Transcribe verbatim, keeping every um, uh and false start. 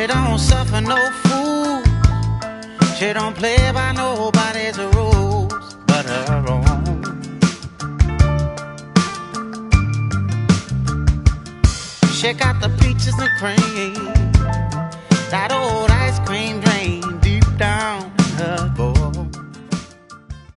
She don't suffer no fool. She don't play by nobody's rules but her own. She got the peaches and cream, that old ice cream drain deep down in her